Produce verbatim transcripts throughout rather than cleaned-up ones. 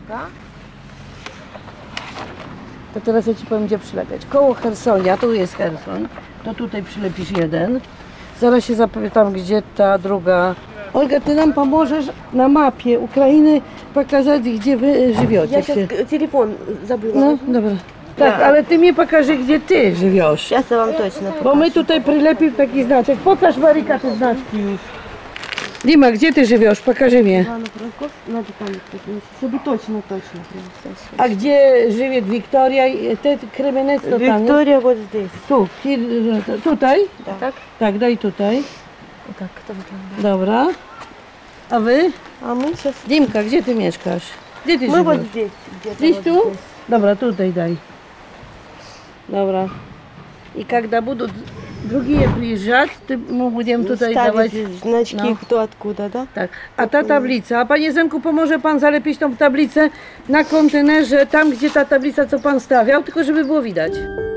Uwaga. To teraz ja Ci powiem, gdzie przylepiać. Koło Hersonia, tu jest Hersoń, to tutaj przylepisz jeden. Zaraz się zapytam, gdzie ta druga. Olga, Ty nam pomożesz na mapie Ukrainy pokazać, gdzie Wy żywiecie. Я сейчас телефон забыла. No, dobra. Tak, Ja. ale Ty mi pokażesz, gdzie Ty żywiesz. Сейчас я вам точно Bo my tutaj przylepimy taki znaczek. Pokaż, Marika, te znaczki już. Dima, gdzie Ty żywiesz? Pokażę mnie. Надо там, чтобы точно, точно. A gdzie żyje Wiktoria? i Te kryminec to tam jest? Виктория вот здесь. Tu, ki- tutaj? Да. Так? Tak, daj tutaj. Так, кто выглядит? Dobra. A Wy? А мы сейчас... Dimka, gdzie Ty mieszkasz? Gdzie Ty Мы żyjesz? вот здесь. Где-то Здесь вот tu? здесь. Dobra, tutaj daj. Dobra. I когда будут другие приезжать, ты, мы будем tutaj dawać... Ставить значки, No. кто откуда, да? Tak. A ta tablica, a Panie Zenku, pomoże Pan zalepić tą tablicę na kontenerze, tam gdzie ta tablica, co Pan stawiał, tylko żeby było widać.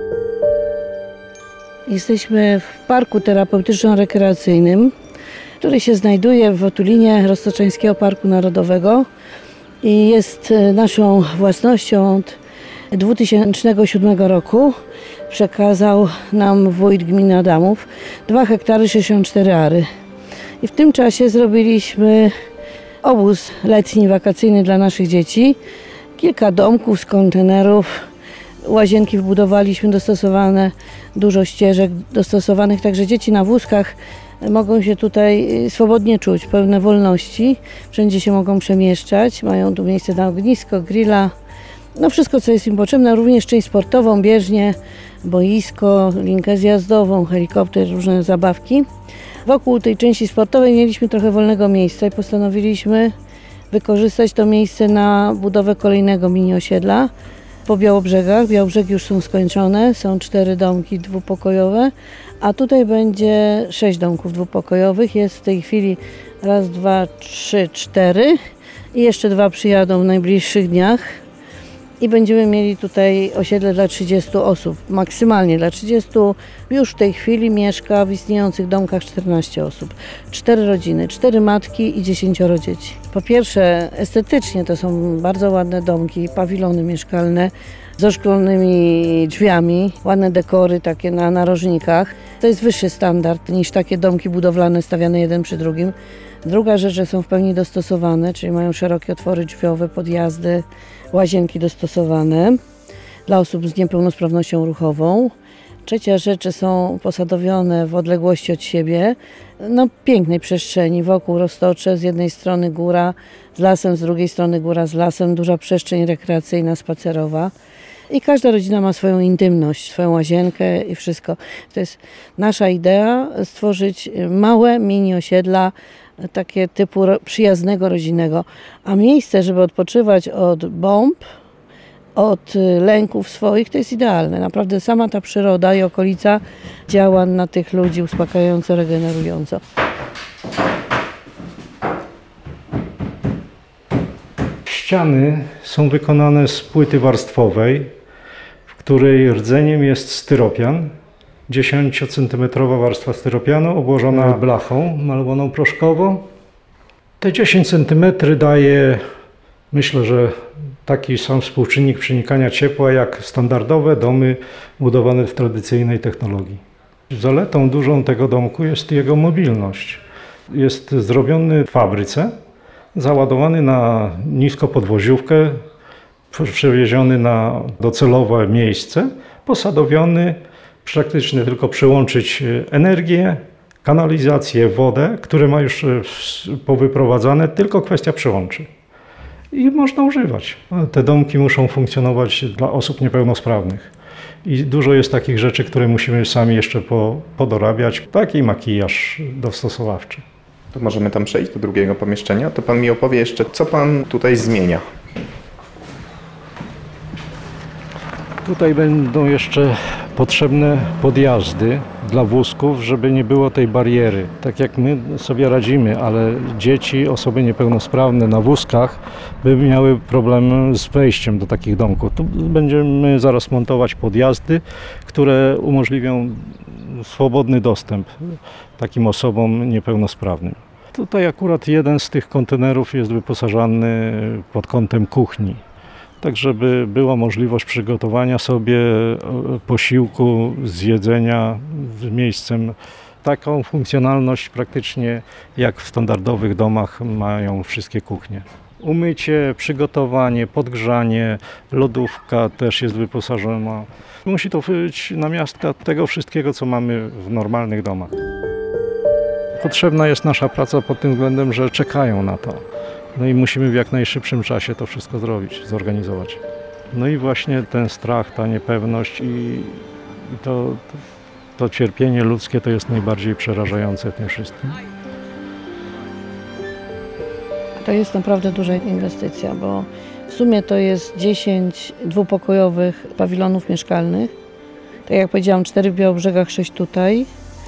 Jesteśmy w parku terapeutyczno-rekreacyjnym, który się znajduje w otulinie Roztoczeńskiego Parku Narodowego i jest naszą własnością od dwa tysiące siódmego roku. Przekazał nam wójt gminy Adamów dwa hektary sześćdziesiąt cztery ary. I w tym czasie zrobiliśmy obóz letni, wakacyjny dla naszych dzieci. Kilka domków z kontenerów, łazienki wbudowaliśmy dostosowane, dużo ścieżek dostosowanych, także dzieci na wózkach mogą się tutaj swobodnie czuć, pełne wolności. Wszędzie się mogą przemieszczać, mają tu miejsce na ognisko, grilla. No wszystko, co jest im potrzebne, również część sportową, bieżnię, boisko, linkę zjazdową, helikopter, różne zabawki. Wokół tej części sportowej mieliśmy trochę wolnego miejsca i postanowiliśmy wykorzystać to miejsce na budowę kolejnego mini osiedla po Białobrzegach. Białobrzegi już są skończone, są cztery domki dwupokojowe, a tutaj będzie sześć domków dwupokojowych. Jest w tej chwili raz, dwa, trzy, cztery i jeszcze dwa przyjadą w najbliższych dniach. I będziemy mieli tutaj osiedle dla trzydziestu osób, maksymalnie dla trzydziestu. Już w tej chwili mieszka w istniejących domkach czternaście osób. Cztery rodziny, cztery matki i dziesięcioro dzieci. Po pierwsze, estetycznie to są bardzo ładne domki, pawilony mieszkalne z oszklonymi drzwiami, ładne dekory takie na narożnikach. To jest wyższy standard niż takie domki budowlane stawiane jeden przy drugim. Druga rzecz, że są w pełni dostosowane, czyli mają szerokie otwory drzwiowe, podjazdy, łazienki dostosowane dla osób z niepełnosprawnością ruchową. Trzecia rzecz, są posadowione w odległości od siebie, no pięknej przestrzeni, wokół roztocze, z jednej strony góra z lasem, z drugiej strony góra z lasem, duża przestrzeń rekreacyjna, spacerowa. I każda rodzina ma swoją intymność, swoją łazienkę i wszystko. To jest nasza idea, stworzyć małe mini osiedla, takie typu przyjaznego, rodzinnego. A miejsce, żeby odpoczywać od bomb, od lęków swoich, to jest idealne. Naprawdę sama ta przyroda i okolica działa na tych ludzi uspokajająco, regenerująco. Ściany są wykonane z płyty warstwowej, w której rdzeniem jest styropian. dziesięciocentymetrowa warstwa styropianu obłożona blachą malowaną proszkowo. Te dziesięć centymetrów daje, myślę, że taki sam współczynnik przenikania ciepła jak standardowe domy budowane w tradycyjnej technologii. Zaletą dużą tego domku jest jego mobilność. Jest zrobiony w fabryce, załadowany na niskopodwoziówkę, przewieziony na docelowe miejsce, posadowiony, praktycznie tylko przełączyć energię, kanalizację, wodę, które ma już powyprowadzane, tylko kwestia przełączy. I można używać. Te domki muszą funkcjonować dla osób niepełnosprawnych. I dużo jest takich rzeczy, które musimy sami jeszcze po, podorabiać. Taki makijaż dostosowawczy. To możemy tam przejść do drugiego pomieszczenia. To Pan mi opowie jeszcze, co Pan tutaj zmienia. Tutaj będą jeszcze potrzebne podjazdy dla wózków, żeby nie było tej bariery. Tak jak my sobie radzimy, ale dzieci, osoby niepełnosprawne na wózkach by miały problem z wejściem do takich domków. Tu będziemy zaraz montować podjazdy, które umożliwią swobodny dostęp takim osobom niepełnosprawnym. Tutaj akurat jeden z tych kontenerów jest wyposażony pod kątem kuchni, tak żeby była możliwość przygotowania sobie posiłku, zjedzenia z miejscem. Taką funkcjonalność praktycznie jak w standardowych domach mają wszystkie kuchnie. Umycie, przygotowanie, podgrzanie, lodówka też jest wyposażona. Musi to być namiastka tego wszystkiego, co mamy w normalnych domach. Potrzebna jest nasza praca pod tym względem, że czekają na to. No i musimy w jak najszybszym czasie to wszystko zrobić, zorganizować. No i właśnie ten strach, ta niepewność i, i to, to, to cierpienie ludzkie to jest najbardziej przerażające w tym wszystkim. To jest naprawdę duża inwestycja, bo w sumie to jest dziesięć dwupokojowych pawilonów mieszkalnych. Tak jak powiedziałam, cztery w Białobrzegach, sześć tutaj.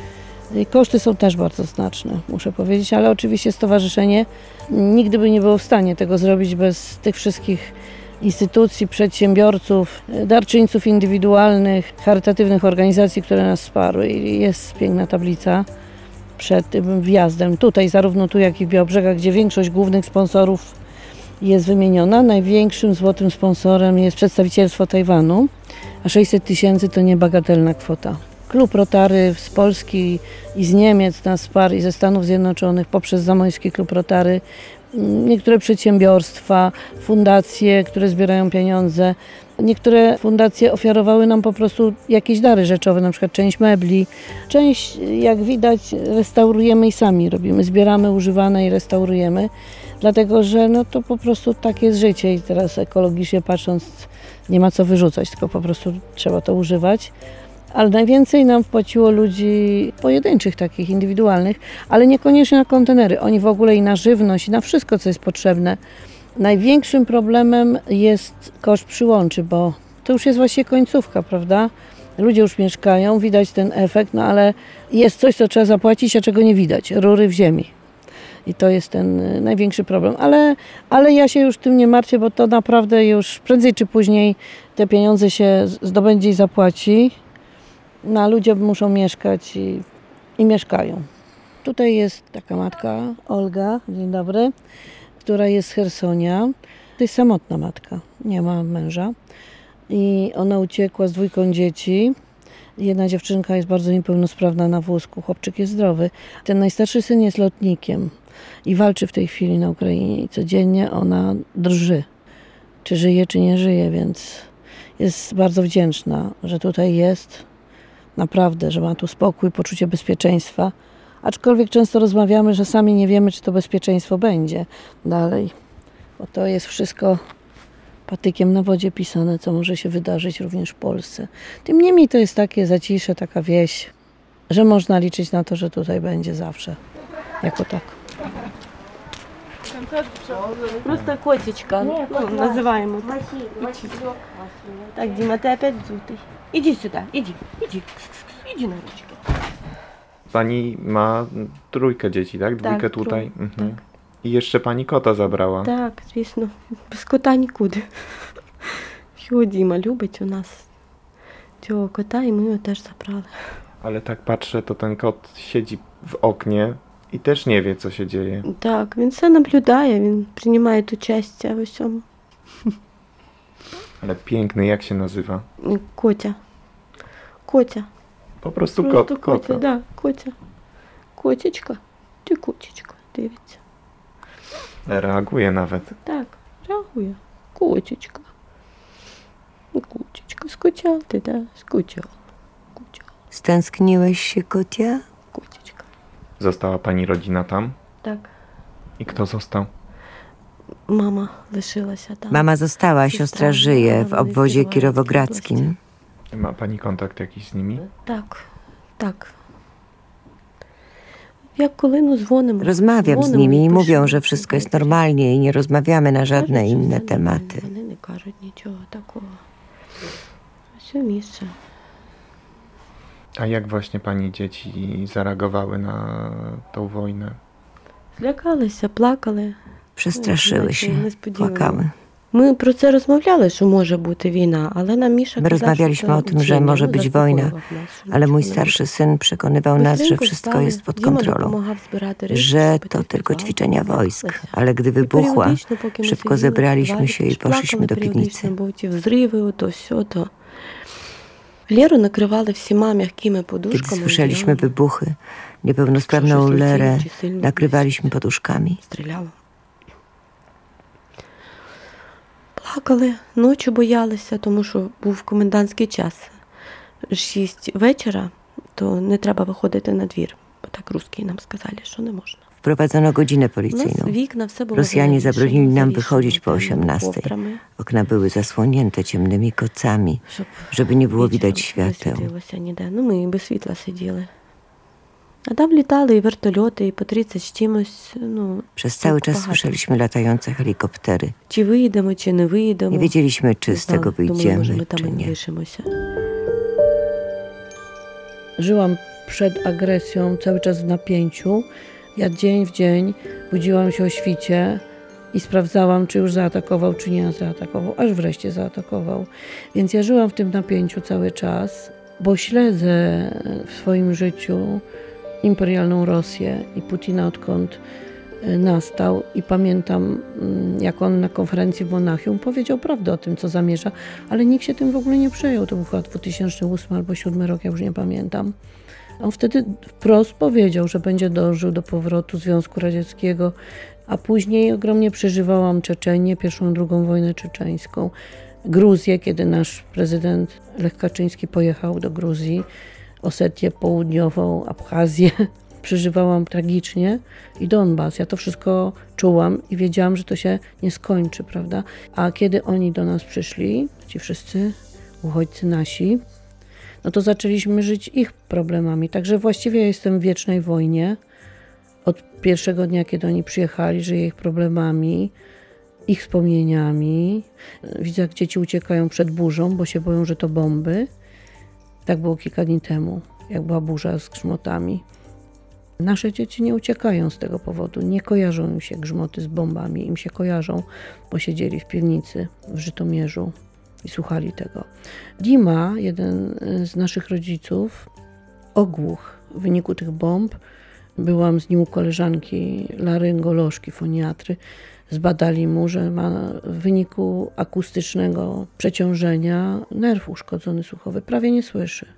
I koszty są też bardzo znaczne, muszę powiedzieć, ale oczywiście stowarzyszenie nigdy by nie było w stanie tego zrobić bez tych wszystkich instytucji, przedsiębiorców, darczyńców indywidualnych, charytatywnych organizacji, które nas wsparły. I jest piękna tablica przed tym wjazdem. Tutaj, zarówno tu, jak i w Białobrzegach, gdzie większość głównych sponsorów jest wymieniona. Największym złotym sponsorem jest przedstawicielstwo Tajwanu, a sześćset tysięcy to niebagatelna kwota. Klub Rotary z Polski i z Niemiec nas wsparł i ze Stanów Zjednoczonych poprzez Zamojski Klub Rotary. Niektóre przedsiębiorstwa, fundacje, które zbierają pieniądze. Niektóre fundacje ofiarowały nam po prostu jakieś dary rzeczowe, na przykład część mebli. Część, jak widać, restaurujemy i sami robimy. Zbieramy używane i restaurujemy, dlatego że no to po prostu tak jest życie i teraz ekologicznie patrząc nie ma co wyrzucać, tylko po prostu trzeba to używać. Ale najwięcej nam wpłaciło ludzi pojedynczych, takich indywidualnych, ale niekoniecznie na kontenery. Oni w ogóle i na żywność, i na wszystko, co jest potrzebne. Największym problemem jest koszt przyłączy, bo to już jest właśnie końcówka, prawda? Ludzie już mieszkają, widać ten efekt, no ale jest coś, co trzeba zapłacić, a czego nie widać. Rury w ziemi. I to jest ten największy problem. Ale, ale ja się już tym nie martwię, bo to naprawdę już prędzej czy później te pieniądze się zdobędzie i zapłaci. No, a ludzie muszą mieszkać i, i mieszkają. Tutaj jest taka matka, Olga, dzień dobry, która jest z Chersonia. To jest samotna matka, nie ma męża. I ona uciekła z dwójką dzieci. Jedna dziewczynka jest bardzo niepełnosprawna na wózku, chłopczyk jest zdrowy. Ten najstarszy syn jest lotnikiem i walczy w tej chwili na Ukrainie. I codziennie ona drży, czy żyje, czy nie żyje, więc jest bardzo wdzięczna, że tutaj jest. Naprawdę, że ma tu spokój, poczucie bezpieczeństwa. Aczkolwiek często rozmawiamy, że sami nie wiemy, czy to bezpieczeństwo będzie dalej. Bo to jest wszystko patykiem na wodzie pisane, co może się wydarzyć również w Polsce. Tym niemniej to jest takie zacisze, taka wieś, że można liczyć na to, że tutaj będzie zawsze. Jako tak. Просто котечка, ну, называем его. Так, Дима, ты опять вздутый. Иди сюда, иди, иди, иди на ручки. Pani ma trójkę dzieci, tak? Dwójkę Tak, tutaj. trój- Mhm. tak. I jeszcze pani kota zabrała. Так, звісно, без кота нікуди. Його Діма любить у нас цього кота, і ми його теж забрали. Ale tak patrzę, to ten kot siedzi w oknie i też nie wie, co się dzieje. Так, він все наблюдає, він приймає участь в усьому. Ale piękny, jak się nazywa? Котя. Котя. Po prostu Просто kot, kota. Котя, да, Котя. Котечка. Ти котечка, дивиться. Reaguje nawet. Так, реагує. Котечка. Котечка, скучав ти, да? Скучав. Скучав. Stęskniłeś się, kotia? Котечка. Została pani rodzina tam? Так, I kto został? мама лишилася там. Mama została, siostra żyje w obwodzie kirowogradzkim. Ma pani kontakt jakiś z nimi? Так, так. Jak коли ну дзвонимо. Rozmawiam z дзвонимо nimi i пишемо, mówią, że wszystko jest normalnie i nie rozmawiamy na żadne Кажуть, що inne все tematy. нормально, Вони не кажуть нічого такого. Все місце. A jak właśnie pani dzieci zareagowały na tą wojnę? Злякалися, плакали. Przestraszyły się, płakały. Ми про це розмовляли, що може бути війна, ale nam Misza My rozmawialiśmy o tym, że może być wojna, ale mój starszy syn przekonywał nas, że wszystko jest pod kontrolą, że to tylko ćwiczenia wojsk, ale gdy wybuchła, szybko zebraliśmy się i poszliśmy do piwnicy. Леру накривали всіма м'якими Kiedy подушками. słyszeliśmy wybuchy, niepełnosprawną Lerę nakrywaliśmy poduszkami. Стріляло. Плакали, ночі боялися, тому що був комендантський час. Шість вечора, то не треба виходити на двір. Бо так русські нам сказали, що не можна. Wprowadzono godzinę У нас policyjną. вікна все було Rosjanie завішено, zabronili nam завішено wychodzić po темними osiemnastej. ковдрами, Okna były zasłonięte ciemnymi kocami, щоб żeby nie było вічно widać не świateł. світилося ніде. Ну, ми і без світла сиділи. А там літали і вертольоти, і по тридцять з чимось, ну, Przez cały czas багато. słyszeliśmy latające helikoptery. Чи вийдемо, чи не вийдемо. Nie wiedzieliśmy, czy Не z tego знали. Думали, може, ми wyjdziemy, там czy і nie. лишимося. Żyłam przed agresją cały czas w napięciu. Ja dzień w dzień budziłam się o świcie i sprawdzałam, czy już zaatakował, czy nie zaatakował, aż wreszcie zaatakował. Więc ja żyłam w tym napięciu cały czas, bo śledzę w swoim życiu imperialną Rosję i Putina odkąd nastał i pamiętam, jak on na konferencji w Monachium powiedział prawdę o tym, co zamierza, ale nikt się tym w ogóle nie przejął. To był chyba dwa tysiące ósmy albo dwa tysiące siódmy rok, ja już nie pamiętam. On wtedy wprost powiedział, że będzie dążył do powrotu Związku Radzieckiego, a później ogromnie przeżywałam Czeczenię, pierwszą, drugą wojnę czeczeńską, Gruzję, kiedy nasz prezydent Lech Kaczyński pojechał do Gruzji, Osetię Południową, Abchazję. Przeżywałam tragicznie i Donbas. Ja to wszystko czułam i wiedziałam, że to się nie skończy, prawda? A kiedy oni do nas przyszli, ci wszyscy uchodźcy nasi, no to zaczęliśmy żyć ich problemami. Także właściwie ja jestem w wiecznej wojnie. Od pierwszego dnia, kiedy oni przyjechali, żyję ich problemami, ich wspomnieniami. Widzę, jak dzieci uciekają przed burzą, bo się boją, że to bomby. Tak było kilka dni temu, jak była burza z grzmotami. Nasze dzieci nie uciekają z tego powodu, nie kojarzą im się grzmoty z bombami, im się kojarzą, bo siedzieli w piwnicy w Żytomierzu i słuchali tego. Dima, jeden z naszych rodziców, ogłuch w wyniku tych bomb. Byłam z nim u koleżanki laryngolożki, foniatry. Zbadali mu, że ma w wyniku akustycznego przeciążenia nerw uszkodzony słuchowy, prawie nie słyszy.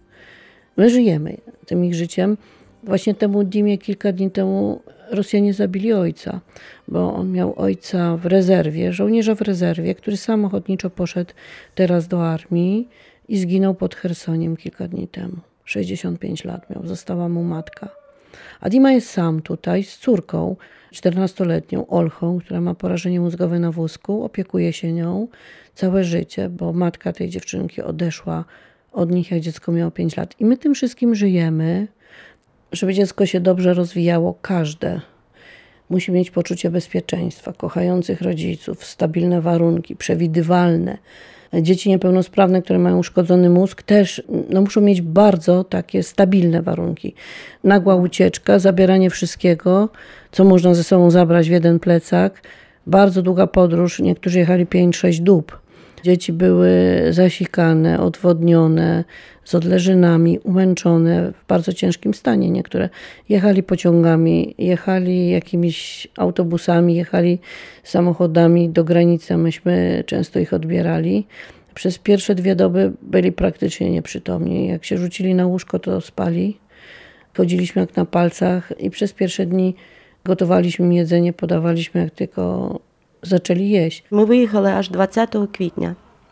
My żyjemy tym ich życiem. Właśnie temu Dimie kilka dni temu Rosjanie zabili ojca, bo on miał ojca w rezerwie, żołnierza w rezerwie, który sam ochotniczo poszedł teraz do armii i zginął pod Chersoniem kilka dni temu. sześćdziesiąt pięć lat miał, została mu matka. A Dima jest sam tutaj z córką, czternastoletnią Olchą, która ma porażenie mózgowe na wózku, opiekuje się nią całe życie, bo matka tej dziewczynki odeszła od nich, jak dziecko miało pięć lat. I my tym wszystkim żyjemy, żeby dziecko się dobrze rozwijało, każde musi mieć poczucie bezpieczeństwa, kochających rodziców, stabilne warunki, przewidywalne. Dzieci niepełnosprawne, które mają uszkodzony mózg, też no, muszą mieć bardzo takie stabilne warunki. Nagła ucieczka, zabieranie wszystkiego, co można ze sobą zabrać w jeden plecak. Bardzo długa podróż, niektórzy jechali pięć sześć dób. Dzieci były zasikane, odwodnione, z odleżynami, umęczone, w bardzo ciężkim stanie. Niektóre jechali pociągami, jechali jakimiś autobusami, jechali samochodami do granicy, myśmy często ich odbierali. Przez pierwsze dwie doby byli praktycznie nieprzytomni. Jak się rzucili na łóżko, to spali. Chodziliśmy jak na palcach i przez pierwsze dni gotowaliśmy im jedzenie, podawaliśmy jak tylko zaczęli jeść. Ми виїхали аж двадцятого квітня,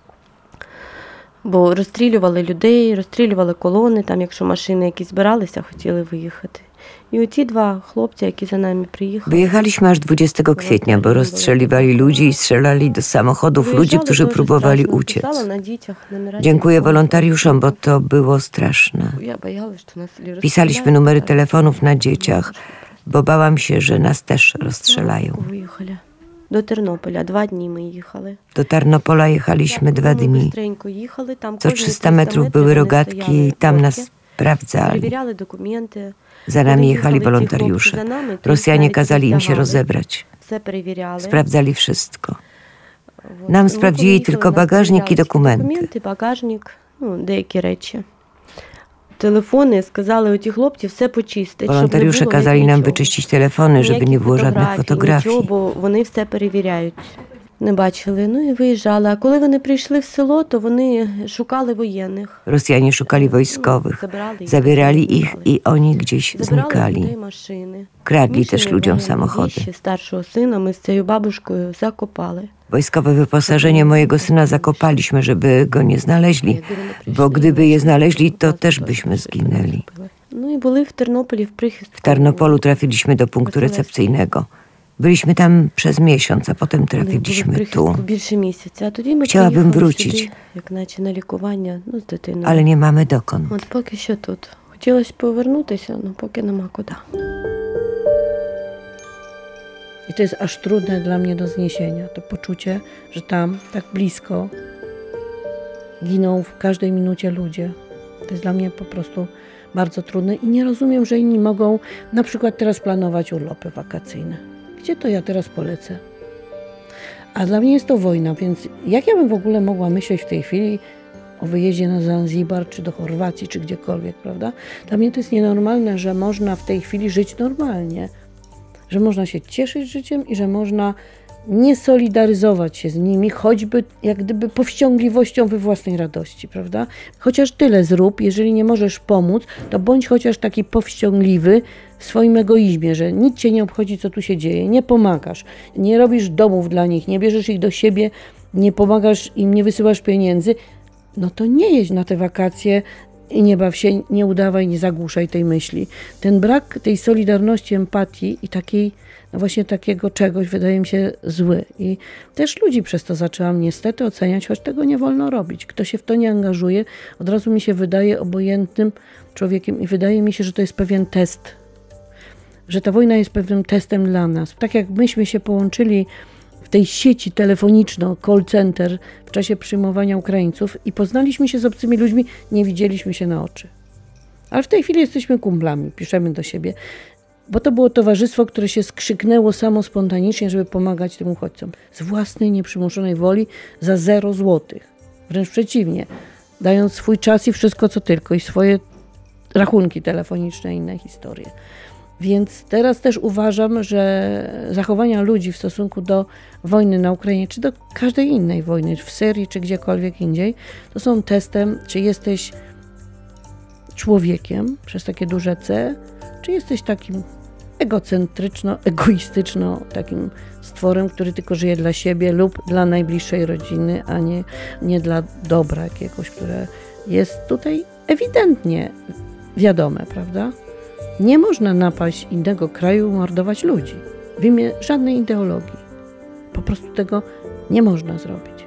бо розстрілювали людей, розстрілювали колони, там, якщо машини якісь збиралися, хотіли виїхати. I оці два хлопці, які за нами приїхали. Wyjechaliśmy aż dwudziestego kwietnia, bo rozstrzeliwali ludzi i strzelali do samochodów ludzi, którzy próbowali uciec. Dziękuję wolontariuszom, bo to było straszne. Pisaliśmy numery telefonów na dzieciach, bo bałam się, że nas też rozstrzelają. Do Тернополя два дні ми їхали. Do Tarnopola jechaliśmy dwa dni. Co trzysta metrów były rogatki i tam nas sprawdzali. Za nami jechali wolontariusze. Rosjanie kazali im się rozebrać. Sprawdzali wszystko. Nam sprawdzili tylko bagażnik i dokumenty. Документи, багажник, ну, деякі речі. Телефони, сказали оті хлопці, все почистить. Wolontariusze kazali nam wyczyścić telefony, żeby nie było żadnych fotografii. Бо вони все перевіряють. Не бачили, ну і виїжджали. А коли вони прийшли в село, то вони szukali wojennych. Rosjanie szukali wojskowych, zabierali ich i oni gdzieś znikali. Kradli też ludziom samochody. Starszego syna my z tą babушкою zakopali. Wojskowe wyposażenie mojego syna zakopaliśmy, żeby go nie znaleźli, bo gdyby je znaleźli, to też byśmy zginęli. No i byli w Ternoполі w W Tarnopolu trafiliśmy do punktu recepcyjnego. Byliśmy tam przez miesiąc, a potem trafiliśmy tu. Chciałabym wrócić, ale nie mamy dokąd. От поки що тут. Хотілося повернутися, але поки нема куди. I to jest aż trudne dla mnie do zniesienia. To poczucie, że tam, tak blisko, giną w każdej minucie ludzie. To jest dla mnie po prostu bardzo trudne i nie rozumiem, że inni mogą na przykład teraz planować urlopy wakacyjne. Gdzie to ja teraz polecę? A dla mnie jest to wojna, więc jak ja bym w ogóle mogła myśleć w tej chwili o wyjeździe na Zanzibar, czy do Chorwacji, czy gdziekolwiek, prawda? Dla mnie to jest nienormalne, że można w tej chwili żyć normalnie. Że można się cieszyć życiem i że można nie solidaryzować się z nimi, choćby jak gdyby powściągliwością we własnej radości, prawda? Chociaż tyle zrób, jeżeli nie możesz pomóc, to bądź chociaż taki powściągliwy w swoim egoizmie, że nic cię nie obchodzi, co tu się dzieje, nie pomagasz, nie robisz domów dla nich, nie bierzesz ich do siebie, nie pomagasz im, nie wysyłasz pieniędzy, no to nie jedź na te wakacje i nie baw się, nie udawaj, nie zagłuszaj tej myśli. Ten brak tej solidarności, empatii i takiej, no właśnie takiego czegoś wydaje mi się zły. I też ludzi przez to zaczęłam niestety oceniać, choć tego nie wolno robić. Kto się w to nie angażuje, od razu mi się wydaje obojętnym człowiekiem i wydaje mi się, że to jest pewien test. Że ta wojna jest pewnym testem dla nas. Tak jak myśmy się połączyli w tej sieci telefoniczno, call center w czasie przyjmowania Ukraińców i poznaliśmy się z obcymi ludźmi, nie widzieliśmy się na oczy. Ale w tej chwili jesteśmy kumplami, piszemy do siebie, bo to było towarzystwo, które się skrzyknęło samo spontanicznie, żeby pomagać tym uchodźcom. Z własnej nieprzymuszonej woli za zero złotych. Wręcz przeciwnie, dając swój czas i wszystko co tylko i swoje rachunki telefoniczne i inne historie. Więc teraz też uważam, że zachowania ludzi w stosunku do wojny na Ukrainie, czy do każdej innej wojny, w Syrii, czy gdziekolwiek indziej, to są testem, czy jesteś człowiekiem, przez takie duże C, czy jesteś takim egocentryczno, egoistyczno takim stworem, który tylko żyje dla siebie lub dla najbliższej rodziny, a nie, nie dla dobra jakiegoś, które jest tutaj ewidentnie wiadome, prawda? Nie można napaść innego kraju, mordować ludzi w imię żadnej ideologii. Po prostu tego nie można zrobić.